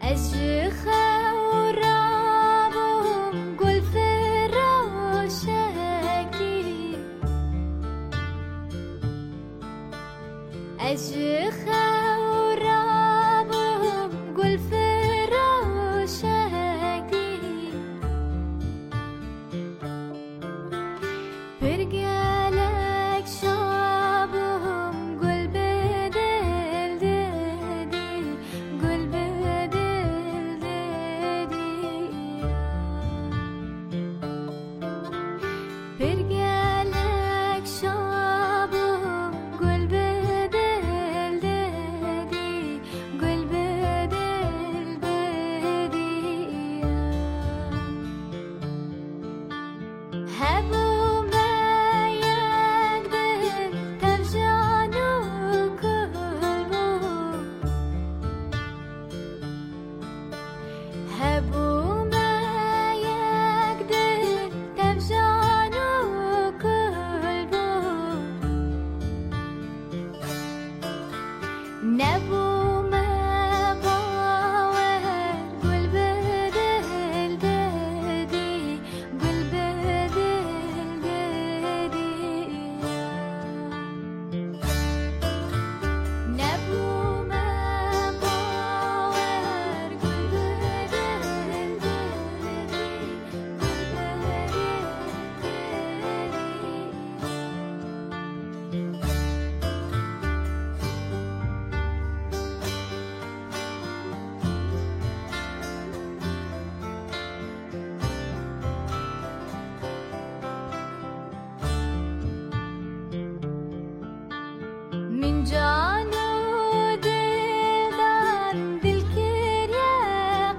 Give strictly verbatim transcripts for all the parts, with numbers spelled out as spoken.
عشق رابم گل فراشکی عشق رابم گل فراشکی پرگلک شابم گل به دل دادی گل به دل دادی پرگلک شابم گل به دل دادی گل به دل دادی هبو نبو ما باور گل به دل دادی گل به دل دادی نبو ما باور گل به دل دادی گل به دل دادی من جان و دلدان دل کر یا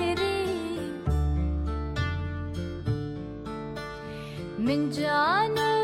قیری من جان